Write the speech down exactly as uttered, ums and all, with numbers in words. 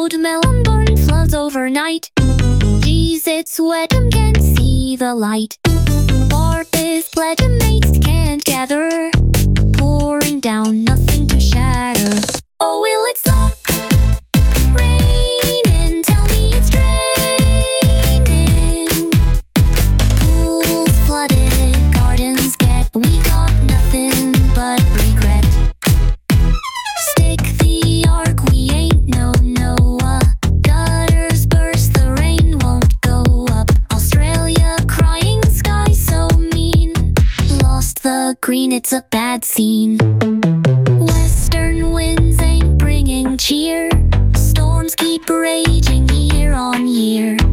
Old melon barn floods overnight. Geez, it's wet and can't see the light. Bark is bled and mates can't gather. Pouring down, nothing to shatter. Oh, will it stop raining? Tell me it's draining. Pools flooded, gardens get. We got nothing but regret. Stick the arc, we ain't no Noah. Gutters burst, the rain won't go up. Australia crying, sky so mean. Lost the green, it's a bad scene. Western winds ain't bringing cheer. Storms keep raging year on year.